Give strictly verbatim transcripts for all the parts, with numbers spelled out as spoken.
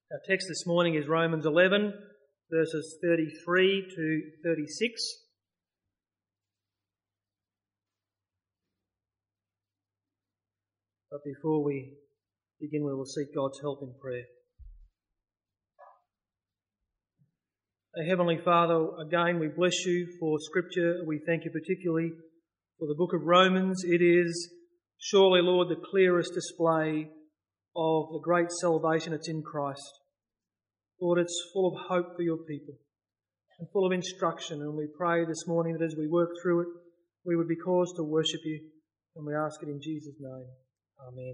Our text this morning is Romans eleven, verses thirty-three to thirty-six. But before we begin, we will seek God's help in prayer. Our Heavenly Father, again we bless you for Scripture. We thank you particularly for the book of Romans. It is surely, Lord, the clearest display of the great salvation that's in Christ. Lord, it's full of hope for your people and full of instruction, and we pray this morning that as we work through it, we would be caused to worship you, and we ask it in Jesus' name. Amen.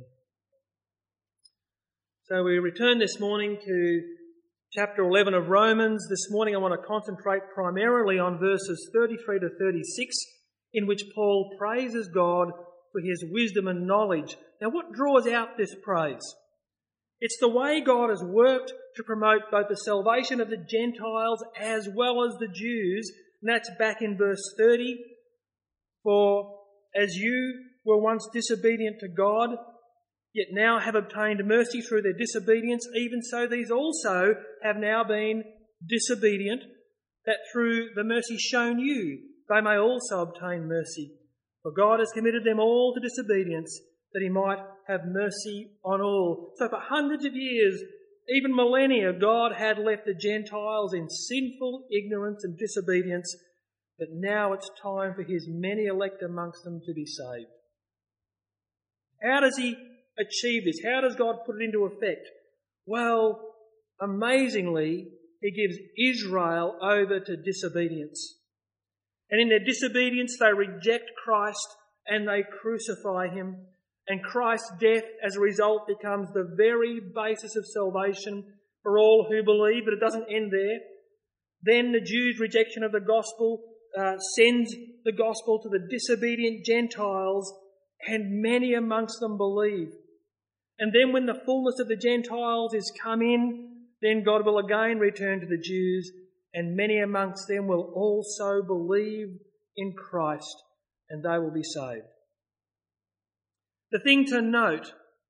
So we return this morning to chapter eleven of Romans. This morning I want to concentrate primarily on verses thirty-three to thirty-six, in which Paul praises God for his wisdom and knowledge. Now, what draws out this praise? It's the way God has worked to promote both the salvation of the Gentiles as well as the Jews. And that's back in verse thirty. For as you were once disobedient to God, yet now have obtained mercy through their disobedience, even so these also have now been disobedient, that through the mercy shown you they may also obtain mercy. For God has committed them all to disobedience, that he might have mercy on all. So for hundreds of years, even millennia, God had left the Gentiles in sinful ignorance and disobedience, but now it's time for his many elect amongst them to be saved. How does he achieve this? How does God put it into effect? Well, amazingly, he gives Israel over to disobedience. And in their disobedience, they reject Christ and they crucify him. And Christ's death, as a result, becomes the very basis of salvation for all who believe. But it doesn't end there. Then the Jews' rejection of the gospel uh, sends the gospel to the disobedient Gentiles, and many amongst them believe. And then when the fullness of the Gentiles is come in, then God will again return to the Jews, and many amongst them will also believe in Christ, and they will be saved. The thing to note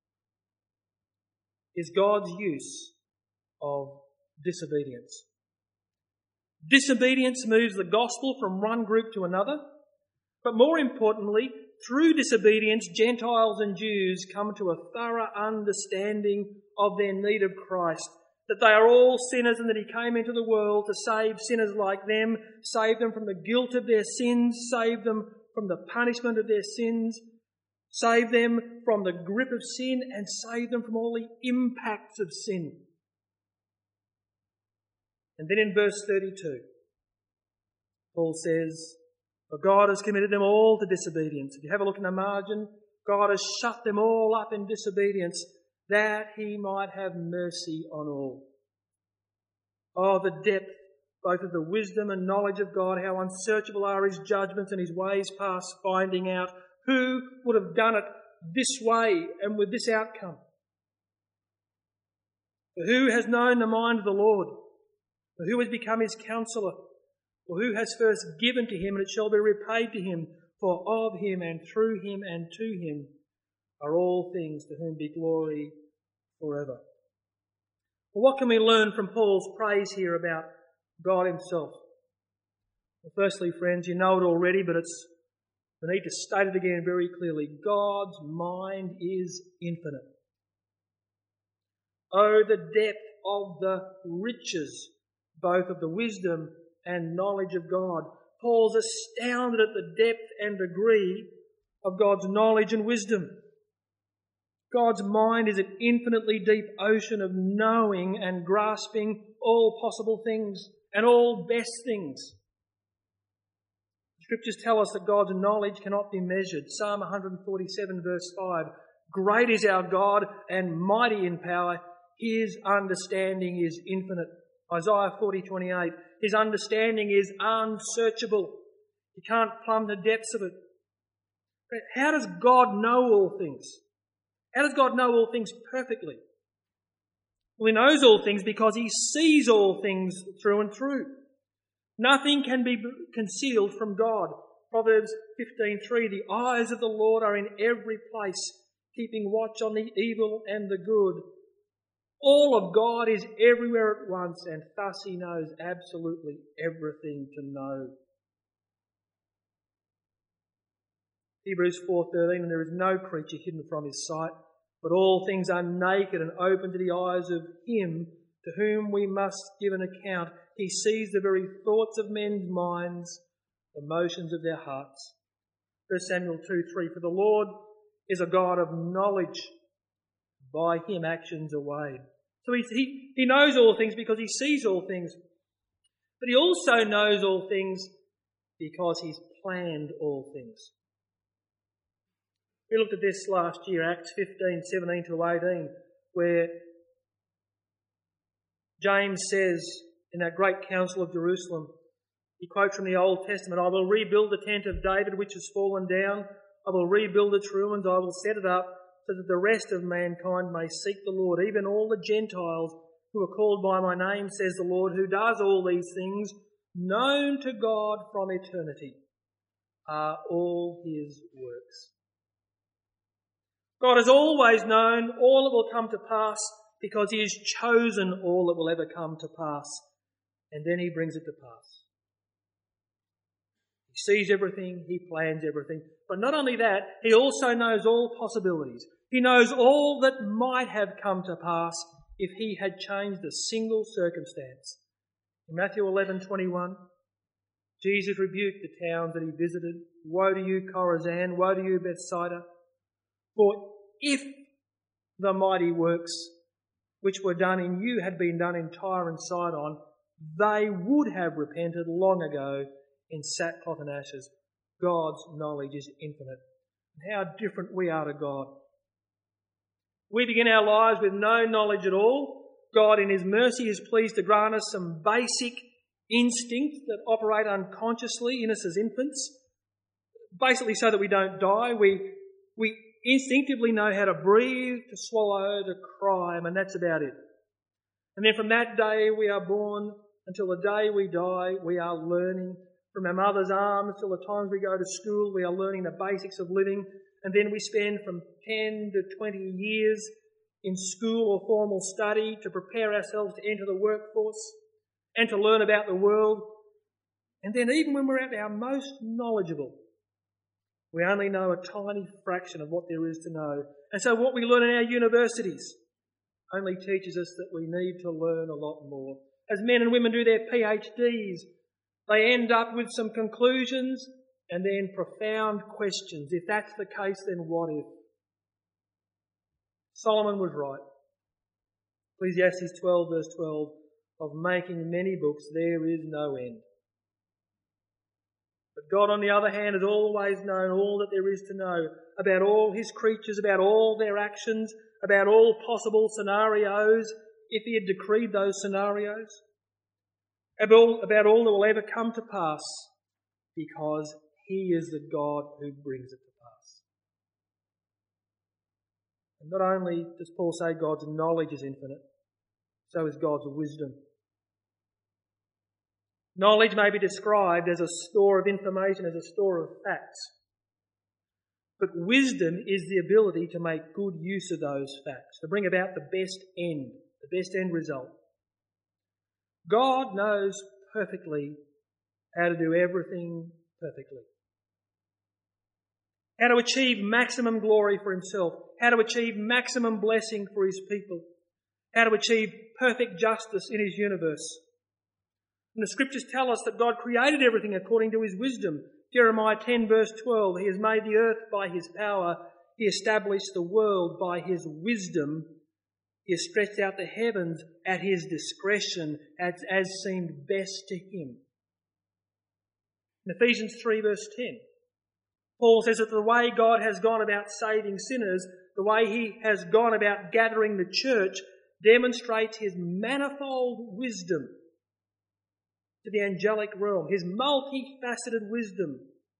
is God's use of disobedience. Disobedience moves the gospel from one group to another, but more importantly, through disobedience, Gentiles and Jews come to a thorough understanding of their need of Christ, that they are all sinners and that he came into the world to save sinners like them, save them from the guilt of their sins, save them from the punishment of their sins, save them from the grip of sin, and save them from all the impacts of sin. And then in verse thirty-two, Paul says, for God has committed them all to disobedience. If you have a look in the margin, God has shut them all up in disobedience, that he might have mercy on all. Oh, the depth both of the wisdom and knowledge of God, how unsearchable are his judgments and his ways past finding out. Who would have done it this way and with this outcome? For who has known the mind of the Lord? For who has become his counsellor? For who has first given to him, and it shall be repaid to him? For of him and through him and to him are all things, to whom be glory forever. Well, what can we learn from Paul's praise here about God himself? Well, firstly, friends, you know it already, but it's we need to state it again very clearly. God's mind is infinite. Oh, the depth of the riches, both of the wisdom and knowledge of God. Paul's astounded at the depth and degree of God's knowledge and wisdom. God's mind is an infinitely deep ocean of knowing and grasping all possible things and all best things. Scriptures tell us that God's knowledge cannot be measured. Psalm one forty-seven verse five, great is our God and mighty in power. His understanding is infinite. Isaiah forty twenty-eight, his understanding is unsearchable. You can't plumb the depths of it. But how does God know all things? How does God know all things perfectly? Well, he knows all things because he sees all things through and through. Nothing can be concealed from God. Proverbs fifteen three, the eyes of the Lord are in every place, keeping watch on the evil and the good. All of God is everywhere at once, and thus he knows absolutely everything to know. Hebrews four thirteen, and there is no creature hidden from his sight, but all things are naked and open to the eyes of him to whom we must give an account. He sees the very thoughts of men's minds, the motions of their hearts. First Samuel two three, for the Lord is a God of knowledge. By him actions are weighed. So he, he, he knows all things because he sees all things. But he also knows all things because he's planned all things. We looked at this last year, Acts fifteen, seventeen to eighteen, where James says in that great council of Jerusalem, he quotes from the Old Testament, I will rebuild the tent of David which has fallen down. I will rebuild its ruins. I will set it up so that the rest of mankind may seek the Lord, even all the Gentiles who are called by my name, says the Lord, who does all these things, known to God from eternity, are all his works. God has always known all that will come to pass because he has chosen all that will ever come to pass, and then he brings it to pass. He sees everything, he plans everything. But not only that, he also knows all possibilities. He knows all that might have come to pass if he had changed a single circumstance. In Matthew eleven twenty-one, Jesus rebuked the towns that he visited. Woe to you, Chorazin! Woe to you, Bethsaida! For if the mighty works which were done in you had been done in Tyre and Sidon, they would have repented long ago in sackcloth and ashes. God's knowledge is infinite. And how different we are to God. We begin our lives with no knowledge at all. God in his mercy is pleased to grant us some basic instincts that operate unconsciously in us as infants, basically so that we don't die. We, we instinctively know how to breathe, to swallow, to cry, and that's about it. And then from that day we are born until the day we die, we are learning. From our mother's arms till the times we go to school, we are learning the basics of living. And then we spend from ten to twenty years in school or formal study to prepare ourselves to enter the workforce and to learn about the world. And then even when we're at our most knowledgeable, we only know a tiny fraction of what there is to know. And so what we learn in our universities only teaches us that we need to learn a lot more. As men and women do their PhDs, they end up with some conclusions and then profound questions. If that's the case, then what if? Solomon was right. Ecclesiastes twelve verse twelve, of making many books there is no end. But God, on the other hand, has always known all that there is to know about all his creatures, about all their actions, about all possible scenarios, if he had decreed those scenarios, about all, about all that will ever come to pass, because he is the God who brings it to pass. And not only does Paul say God's knowledge is infinite, so is God's wisdom. Knowledge may be described as a store of information, as a store of facts. But wisdom is the ability to make good use of those facts, to bring about the best end, the best end result. God knows perfectly how to do everything perfectly. How to achieve maximum glory for himself. How to achieve maximum blessing for his people. How to achieve perfect justice in his universe. And the scriptures tell us that God created everything according to his wisdom. Jeremiah ten verse twelve, he has made the earth by his power. He established the world by his wisdom. He has stretched out the heavens at his discretion as, as seemed best to him. In Ephesians three verse ten, Paul says that the way God has gone about saving sinners, the way he has gone about gathering the church, demonstrates his manifold wisdom to the angelic realm, his multifaceted wisdom.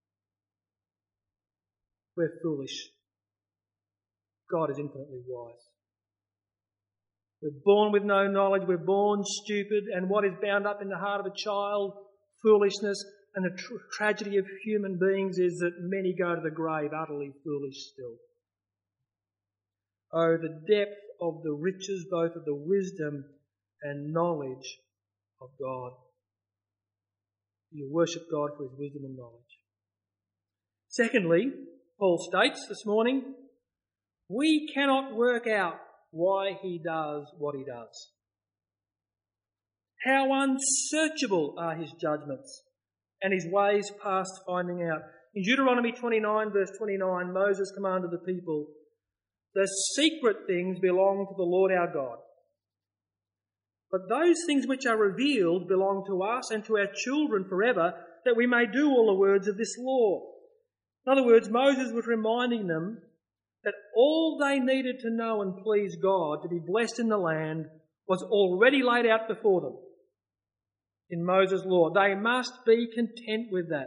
We're foolish. God is infinitely wise. We're born with no knowledge, we're born stupid, and what is bound up in the heart of a child, foolishness, and the tr- tragedy of human beings is that many go to the grave utterly foolish still. Oh, the depth of the riches both of the wisdom and knowledge of God. You worship God for his wisdom and knowledge. Secondly, Paul states this morning, we cannot work out why he does what he does. How unsearchable are his judgments and his ways past finding out. In Deuteronomy twenty-nine, verse twenty-nine, Moses commanded the people, the secret things belong to the Lord our God. But those things which are revealed belong to us and to our children forever, that we may do all the words of this law. In other words, Moses was reminding them that all they needed to know and please God to be blessed in the land was already laid out before them in Moses' law. They must be content with that.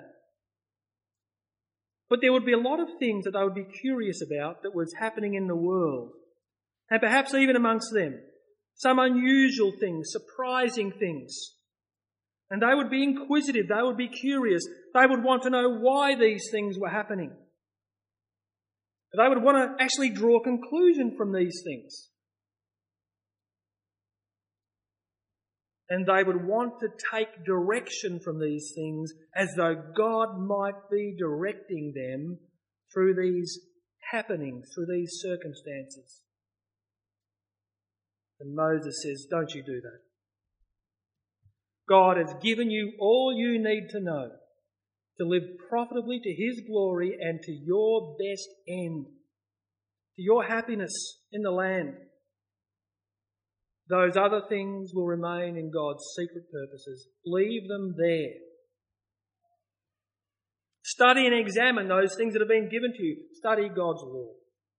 But there would be a lot of things that they would be curious about that was happening in the world, and perhaps even amongst them. Some unusual things, surprising things. And they would be inquisitive, they would be curious, they would want to know why these things were happening. They would want to actually draw a conclusion from these things. And they would want to take direction from these things as though God might be directing them through these happenings, through these circumstances. And Moses says, don't you do that. God has given you all you need to know to live profitably to his glory and to your best end, to your happiness in the land. Those other things will remain in God's secret purposes. Leave them there. Study and examine those things that have been given to you. Study God's law.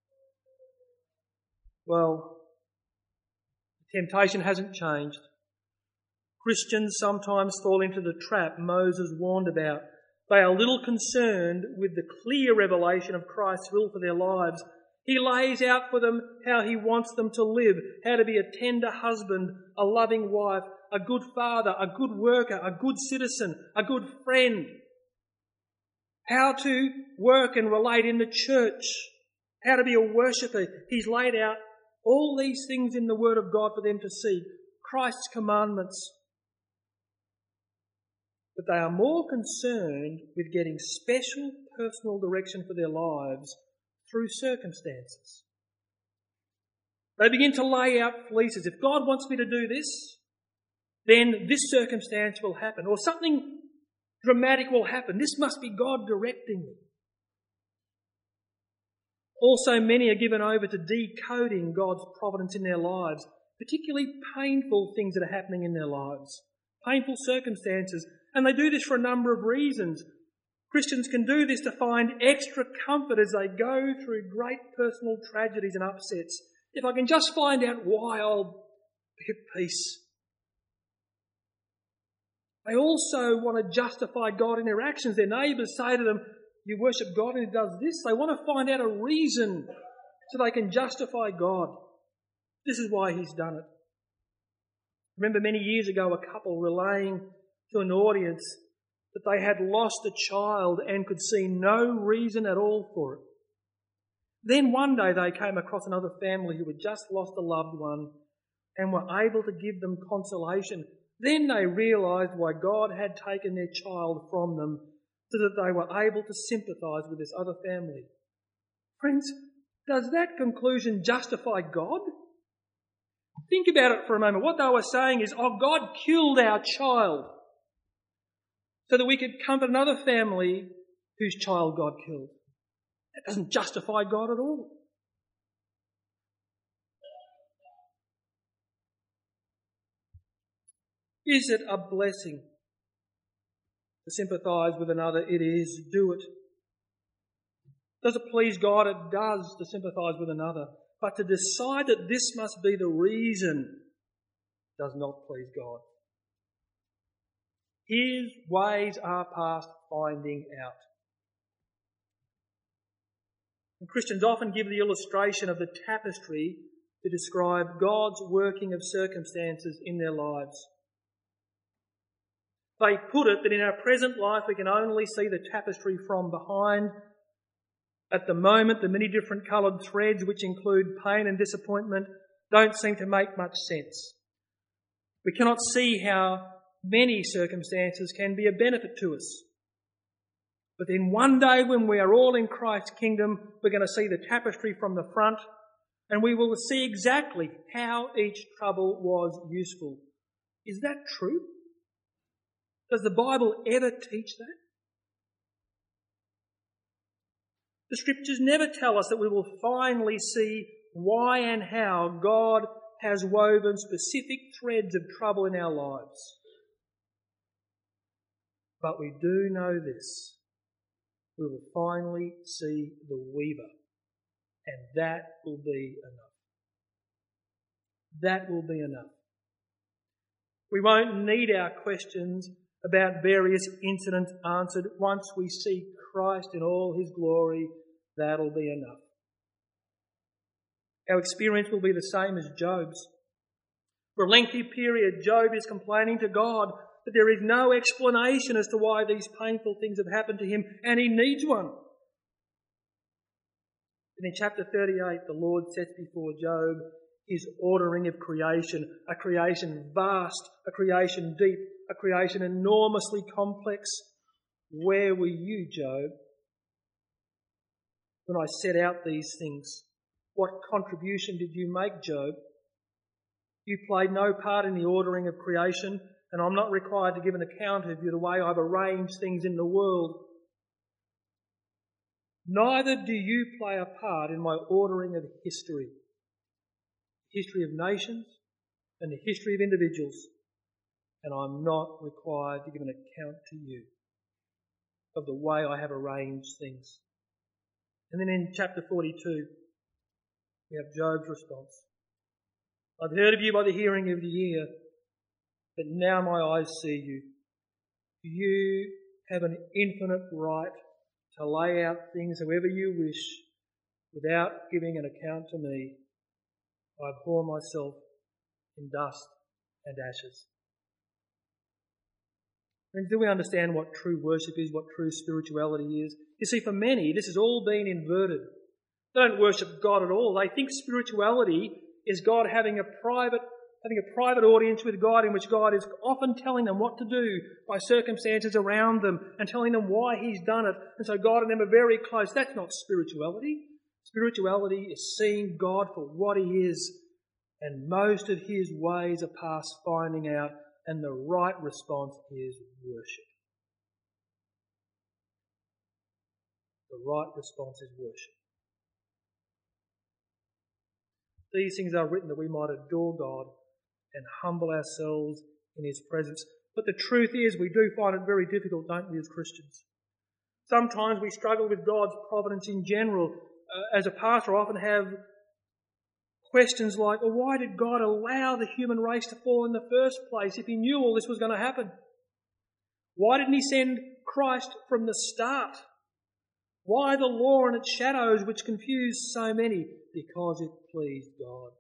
Well, temptation hasn't changed. Christians sometimes fall into the trap Moses warned about. They are little concerned with the clear revelation of Christ's will for their lives. He lays out for them how he wants them to live, how to be a tender husband, a loving wife, a good father, a good worker, a good citizen, a good friend. How to work and relate in the church, how to be a worshipper. He's laid out all these things in the Word of God for them to see, Christ's commandments. But they are more concerned with getting special personal direction for their lives through circumstances. They begin to lay out fleeces. If God wants me to do this, then this circumstance will happen, or something dramatic will happen. This must be God directing me. Also, many are given over to decoding God's providence in their lives, particularly painful things that are happening in their lives, painful circumstances. And they do this for a number of reasons. Christians can do this to find extra comfort as they go through great personal tragedies and upsets. If I can just find out why, I'll be at peace. They also want to justify God in their actions. Their neighbours say to them, you worship God and he does this. They want to find out a reason so they can justify God. This is why he's done it. Remember many years ago a couple relaying to an audience that they had lost a child and could see no reason at all for it. Then one day they came across another family who had just lost a loved one and were able to give them consolation. Then they realised why God had taken their child from them, so that they were able to sympathise with this other family. Friends, does that conclusion justify God? Think about it for a moment. What they were saying is, oh, God killed our child so that we could comfort another family whose child God killed. That doesn't justify God at all. Is it a blessing to sympathise with another? It is. Do it. Does it please God? It does, to sympathise with another. But to decide that this must be the reason does not please God. His ways are past finding out. And Christians often give the illustration of the tapestry to describe God's working of circumstances in their lives. They put it that in our present life we can only see the tapestry from behind. At the moment, the many different coloured threads, which include pain and disappointment, don't seem to make much sense. We cannot see how many circumstances can be a benefit to us. But then one day when we are all in Christ's kingdom, we're going to see the tapestry from the front, and we will see exactly how each trouble was useful. Is that true? Does the Bible ever teach that? The Scriptures never tell us that we will finally see why and how God has woven specific threads of trouble in our lives. But we do know this. We will finally see the weaver, and that will be enough. That will be enough. We won't need our questions about various incidents answered. Once we see Christ in all his glory, that'll be enough. Our experience will be the same as Job's. For a lengthy period, Job is complaining to God that there is no explanation as to why these painful things have happened to him, and he needs one. And in chapter thirty-eight, the Lord sets before Job his ordering of creation, a creation vast, a creation deep, a creation enormously complex. Where were you, Job, when I set out these things? What contribution did you make, Job? You played no part in the ordering of creation, and I'm not required to give an account of you the way I've arranged things in the world. Neither do you play a part in my ordering of history, the history of nations and the history of individuals, and I'm not required to give an account to you of the way I have arranged things. And then in chapter forty-two, we have Job's response. I've heard of you by the hearing of the ear, but now my eyes see you. You have an infinite right to lay out things however you wish without giving an account to me. I abhor myself in dust and ashes. And do we understand what true worship is, what true spirituality is? You see, for many, this has all been inverted. They don't worship God at all. They think spirituality is God having a private having a private audience with God, in which God is often telling them what to do by circumstances around them and telling them why he's done it. And so God and them are very close. That's not spirituality. Spirituality is seeing God for what he is, and most of his ways are past finding out, and the right response is worship. The right response is worship. These things are written that we might adore God and humble ourselves in his presence. But the truth is, we do find it very difficult, don't we, as Christians? Sometimes we struggle with God's providence in general. Uh, as a pastor, I often have questions like, well, why did God allow the human race to fall in the first place if he knew all this was going to happen? Why didn't he send Christ from the start? Why the law and its shadows which confused so many? Because it pleased God.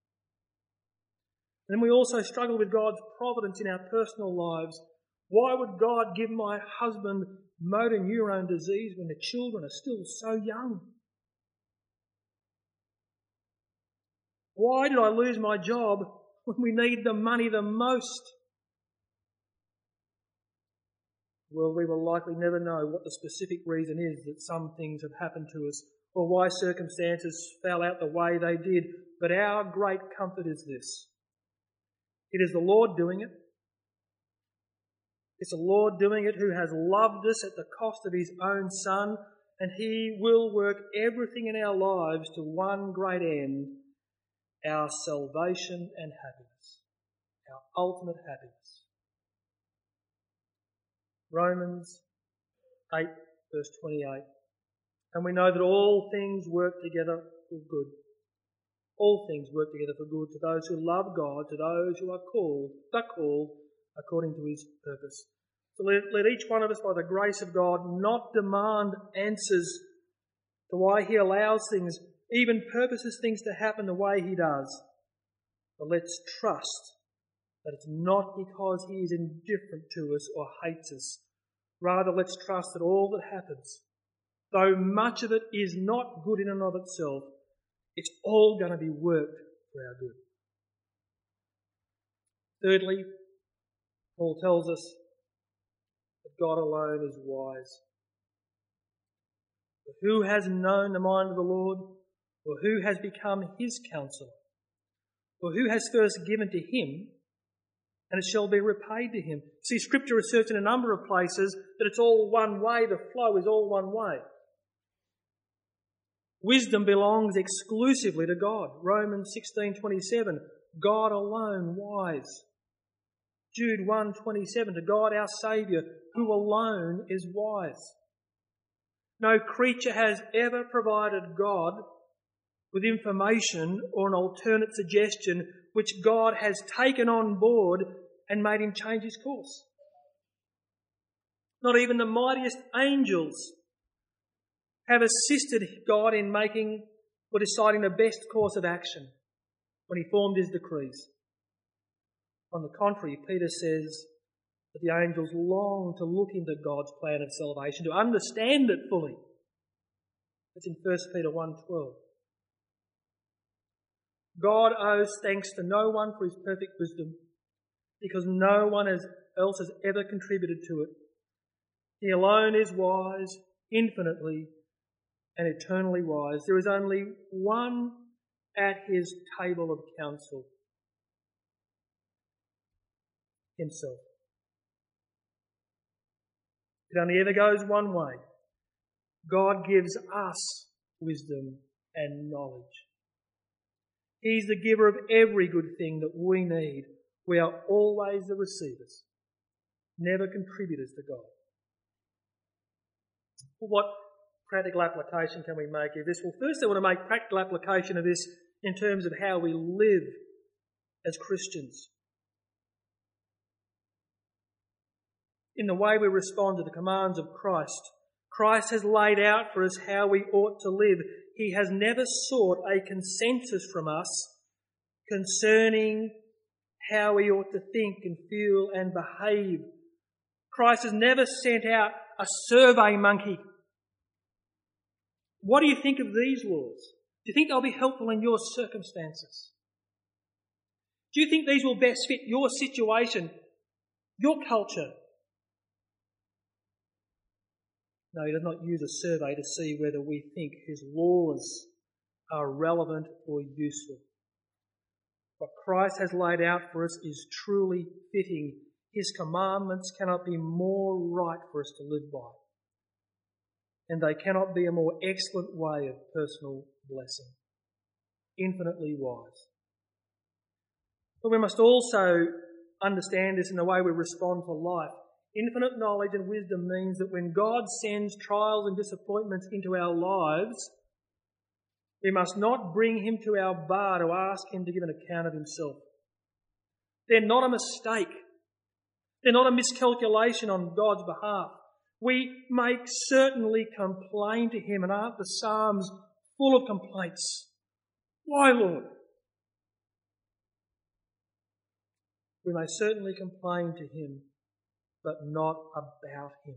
And we also struggle with God's providence in our personal lives. Why would God give my husband motor neurone disease when the children are still so young? Why did I lose my job when we need the money the most? Well, we will likely never know what the specific reason is that some things have happened to us, or why circumstances fell out the way they did. But our great comfort is this. It is the Lord doing it. It's the Lord doing it who has loved us at the cost of his own Son, and he will work everything in our lives to one great end, our salvation and happiness, our ultimate happiness. Romans eight, verse twenty-eight. And we know that all things work together for good. All things work together for good to those who love God, to those who are called, are called according to his purpose. So let, let each one of us, by the grace of God, not demand answers to why he allows things, even purposes things to happen the way he does. But let's trust that it's not because he is indifferent to us or hates us. Rather, let's trust that all that happens, though much of it is not good in and of itself, it's all going to be worked for our good. Thirdly, Paul tells us that God alone is wise. For who has known the mind of the Lord, or who has become his counsellor? Or who has first given to him, and it shall be repaid to him? See, Scripture asserts in a number of places that it's all one way, the flow is all one way. Wisdom belongs exclusively to God. Romans sixteen twenty-seven, God alone wise. Jude one twenty-seven, to God our Saviour, who alone is wise. No creature has ever provided God with information or an alternate suggestion which God has taken on board and made him change his course. Not even the mightiest angels have assisted God in making or deciding the best course of action when he formed his decrees. On the contrary, Peter says that the angels long to look into God's plan of salvation, to understand it fully. That's in First Peter one twelve. God owes thanks to no one for his perfect wisdom, because no one else has ever contributed to it. He alone is wise, infinitely and eternally wise. There is only one at his table of counsel, himself. It only ever goes one way. God gives us wisdom and knowledge. He's the giver of every good thing that we need. We are always the receivers, never contributors to God. Well, what practical application can we make of this? Well, first I want to make practical application of this in terms of how we live as Christians. In the way we respond to the commands of Christ. Christ has laid out for us how we ought to live. He has never sought a consensus from us concerning how we ought to think and feel and behave. Christ has never sent out a survey monkey. What do you think of these laws? Do you think they'll be helpful in your circumstances? Do you think these will best fit your situation, your culture? No, he does not use a survey to see whether we think his laws are relevant or useful. What Christ has laid out for us is truly fitting. His commandments cannot be more right for us to live by. And they cannot be a more excellent way of personal blessing. Infinitely wise. But we must also understand this in the way we respond to life. Infinite knowledge and wisdom means that when God sends trials and disappointments into our lives, we must not bring him to our bar to ask him to give an account of himself. They're not a mistake. They're not a miscalculation on God's behalf. We may certainly complain to him, and aren't the Psalms full of complaints? Why, Lord? We may certainly complain to him, but not about him.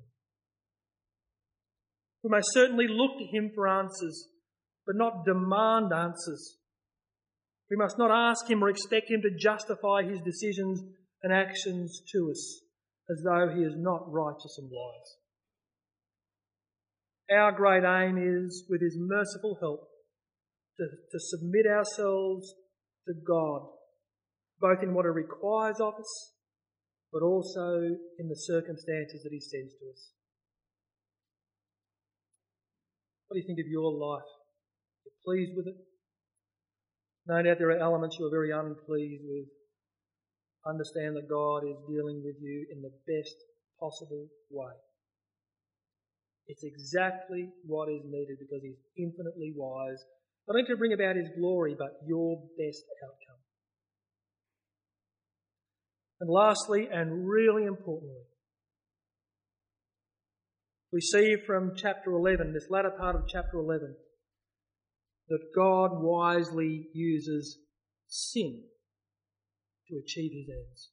We may certainly look to him for answers, but not demand answers. We must not ask him or expect him to justify his decisions and actions to us as though he is not righteous and wise. Our great aim is, with his merciful help, to, to submit ourselves to God, both in what he requires of us, but also in the circumstances that he sends to us. What do you think of your life? Are you pleased with it? No doubt there are elements you are very unpleased with. Understand that God is dealing with you in the best possible way. It's exactly what is needed because he's infinitely wise, not only to bring about his glory, but your best outcome. And lastly, and really importantly, we see from chapter eleven, this latter part of chapter eleven, that God wisely uses sin to achieve his ends.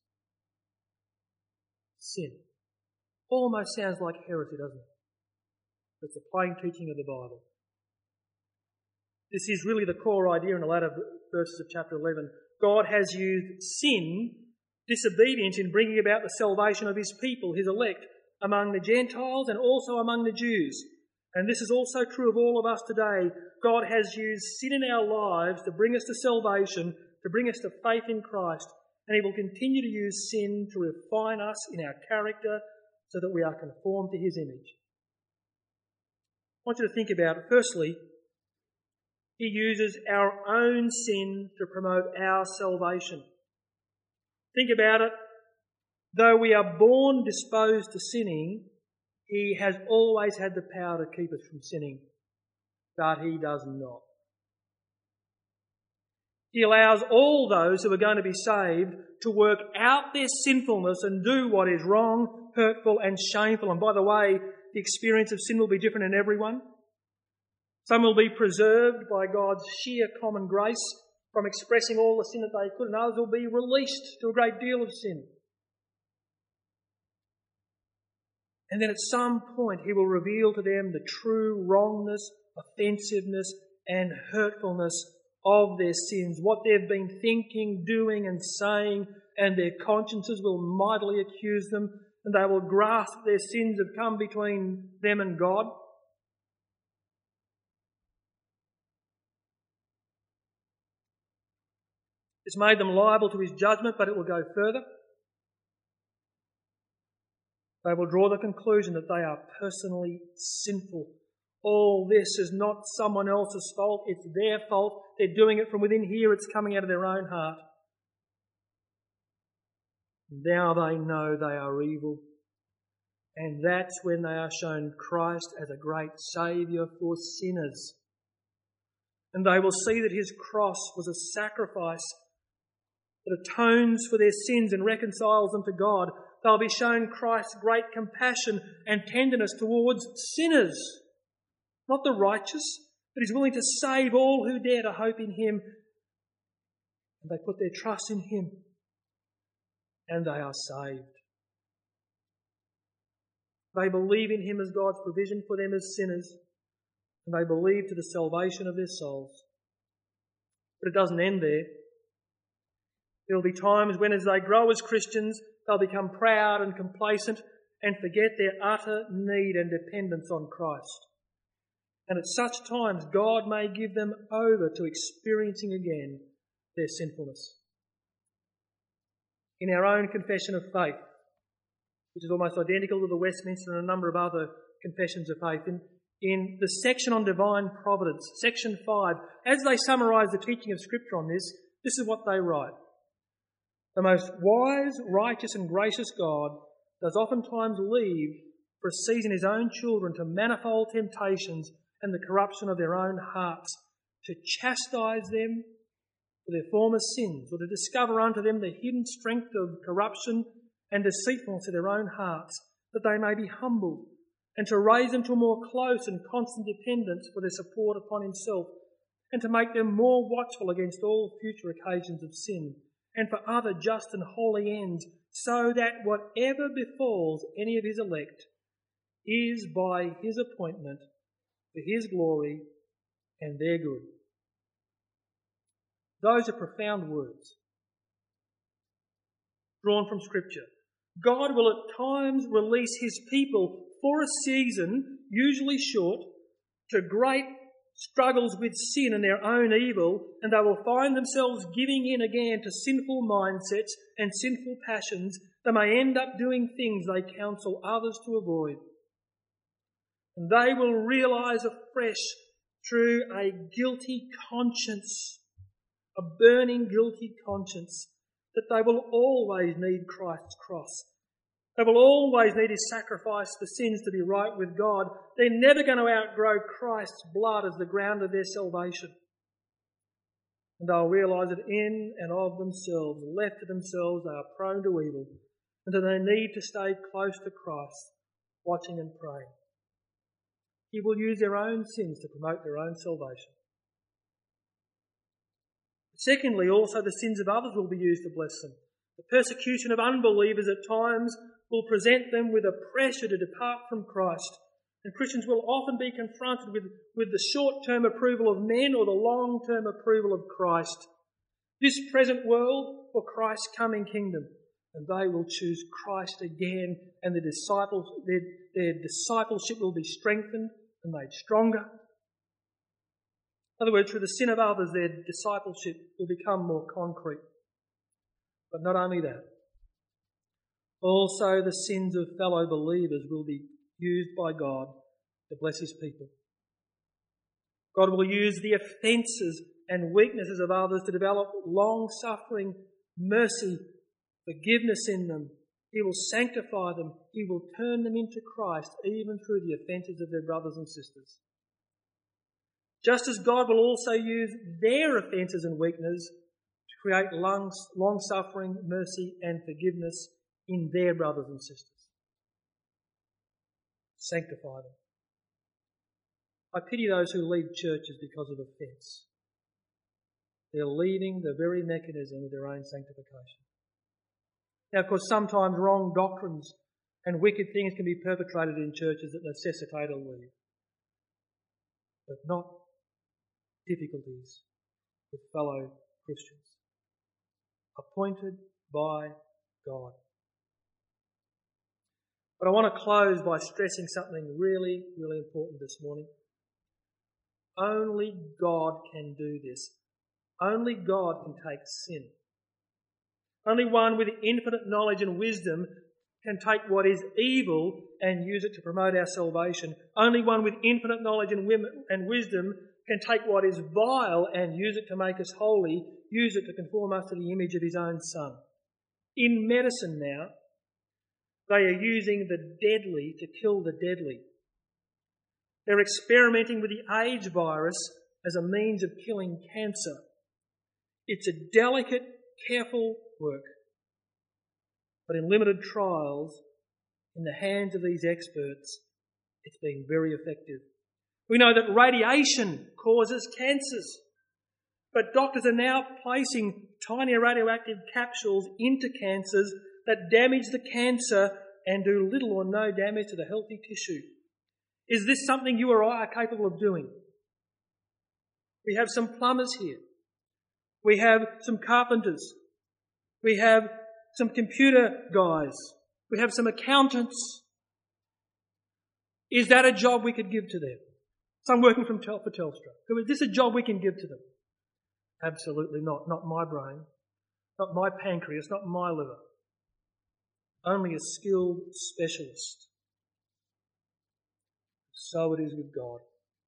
Sin. Almost sounds like heresy, doesn't it? It's the plain teaching of the Bible. This is really the core idea in the latter verses of chapter eleven. God has used sin, disobedience, in bringing about the salvation of his people, his elect, among the Gentiles and also among the Jews. And this is also true of all of us today. God has used sin in our lives to bring us to salvation, to bring us to faith in Christ, and he will continue to use sin to refine us in our character so that we are conformed to his image. I want you to think about it. Firstly, he uses our own sin to promote our salvation. Think about it. Though we are born disposed to sinning, he has always had the power to keep us from sinning, but he does not. He allows all those who are going to be saved to work out their sinfulness and do what is wrong, hurtful and shameful. And by the way, the experience of sin will be different in everyone. Some will be preserved by God's sheer common grace from expressing all the sin that they could, and others will be released to a great deal of sin. And then at some point he will reveal to them the true wrongness, offensiveness and hurtfulness of their sins, what they've been thinking, doing and saying, and their consciences will mightily accuse them, and they will grasp that their sins have come between them and God. It's made them liable to his judgment, but it will go further. They will draw the conclusion that they are personally sinful. All this is not someone else's fault, it's their fault. They're doing it from within here, it's coming out of their own heart. Now they know they are evil. And that's when they are shown Christ as a great Saviour for sinners. And they will see that his cross was a sacrifice that atones for their sins and reconciles them to God. They'll be shown Christ's great compassion and tenderness towards sinners, not the righteous, but he's willing to save all who dare to hope in him. And they put their trust in him, and they are saved. They believe in him as God's provision for them as sinners, and they believe to the salvation of their souls. But it doesn't end there. There will be times when, as they grow as Christians, they'll become proud and complacent and forget their utter need and dependence on Christ. And at such times, God may give them over to experiencing again their sinfulness. In our own confession of faith, which is almost identical to the Westminster and a number of other confessions of faith, in, in the section on divine providence, section five, as they summarise the teaching of Scripture on this, this is what they write. The most wise, righteous and gracious God does oftentimes leave for a season his own children to manifold temptations and the corruption of their own hearts, to chastise them for their former sins, or to discover unto them the hidden strength of corruption and deceitfulness of their own hearts, that they may be humbled, and to raise them to a more close and constant dependence for their support upon himself, and to make them more watchful against all future occasions of sin, and for other just and holy ends, so that whatever befalls any of his elect is by his appointment for his glory and their good. Those are profound words drawn from Scripture. God will at times release his people for a season, usually short, to great struggles with sin and their own evil, and they will find themselves giving in again to sinful mindsets and sinful passions. They may end up doing things they counsel others to avoid. And they will realise afresh through a guilty conscience, a burning guilty conscience, that they will always need Christ's cross. They will always need his sacrifice for sins to be right with God. They're never going to outgrow Christ's blood as the ground of their salvation. And they'll realise that in and of themselves, left to themselves, they are prone to evil, and that they need to stay close to Christ, watching and praying. He will use their own sins to promote their own salvation. Secondly, also the sins of others will be used to bless them. The persecution of unbelievers at times will present them with a pressure to depart from Christ, And Christians will often be confronted with, with the short-term approval of men or the long-term approval of Christ. This present world or Christ's coming kingdom. And they will choose Christ again, and the disciples, their, their discipleship will be strengthened and made stronger. In other words, through the sin of others, their discipleship will become more concrete. But not only that, also the sins of fellow believers will be used by God to bless his people. God will use the offences and weaknesses of others to develop long-suffering, mercy, forgiveness in them. He will sanctify them. He will turn them into Christ, even through the offences of their brothers and sisters. Just as God will also use their offences and weaknesses to create long, long-suffering, mercy and forgiveness in their brothers and sisters. Sanctify them. I pity those who leave churches because of offence. They're leaving the very mechanism of their own sanctification. Now, of course, sometimes wrong doctrines and wicked things can be perpetrated in churches that necessitate a leave. But not difficulties with fellow Christians. Appointed by God. But I want to close by stressing something really, really important this morning. Only God can do this. Only God can take sin. Only one with infinite knowledge and wisdom can take what is evil and use it to promote our salvation. Only one with infinite knowledge and wisdom can take what is vile and use it to make us holy, use it to conform us to the image of his own Son. In medicine now, they are using the deadly to kill the deadly. They're experimenting with the AIDS virus as a means of killing cancer. It's a delicate, careful work. But in limited trials, in the hands of these experts, it's been very effective. We know that radiation causes cancers. But doctors are now placing tiny radioactive capsules into cancers that damage the cancer and do little or no damage to the healthy tissue. Is this something you or I are capable of doing? We have some plumbers here. We have some carpenters. We have some computer guys. We have some accountants. Is that a job we could give to them? Some working from Tel- for Telstra. Is this a job we can give to them? Absolutely not. Not my brain. Not my pancreas. Not my liver. Only a skilled specialist. So it is with God.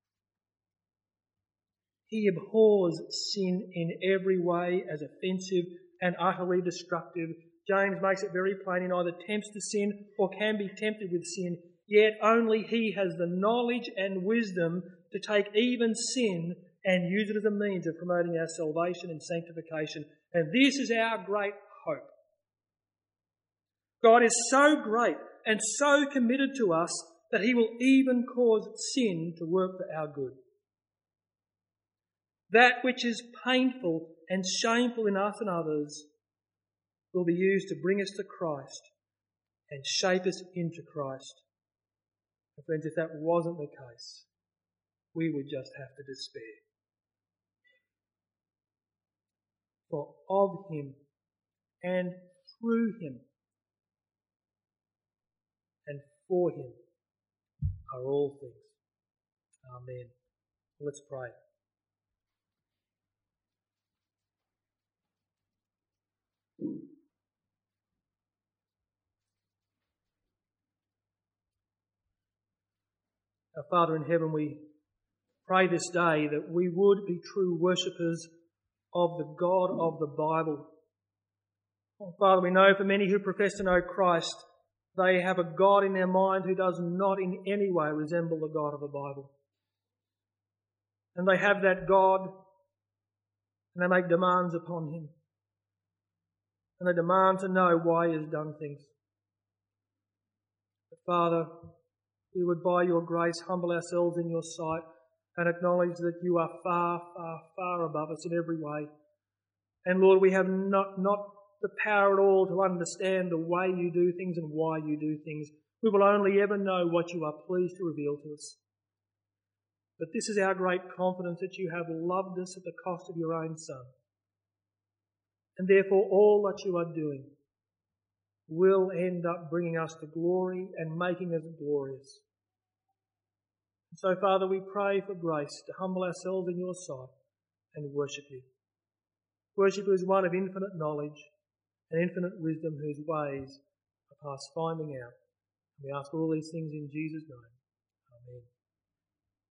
He abhors sin in every way as offensive and utterly destructive. James makes it very plain. He neither tempts to sin or can be tempted with sin, yet only he has the knowledge and wisdom to take even sin and use it as a means of promoting our salvation and sanctification. And this is our great hope. God is so great and so committed to us that he will even cause sin to work for our good. That which is painful and shameful in us and others will be used to bring us to Christ and shape us into Christ. And friends, if that wasn't the case, we would just have to despair. For of him and through him and for him are all things. Amen. Let's pray. Our Father in heaven, we pray this day that we would be true worshippers of the God of the Bible. Oh, Father, we know for many who profess to know Christ, they have a God in their mind who does not in any way resemble the God of the Bible. And they have that God and they make demands upon him. And they demand to know why he has done things. But Father, we would by your grace humble ourselves in your sight and acknowledge that you are far, far, far above us in every way. And Lord, we have not, not the power at all to understand the way you do things and why you do things. We will only ever know what you are pleased to reveal to us. But this is our great confidence, that you have loved us at the cost of your own Son. And therefore all that you are doing will end up bringing us to glory and making us glorious. And so, Father, we pray for grace to humble ourselves in your sight and worship you. Worship you as one of infinite knowledge and infinite wisdom, whose ways are past finding out. And we ask all these things in Jesus' name. Amen.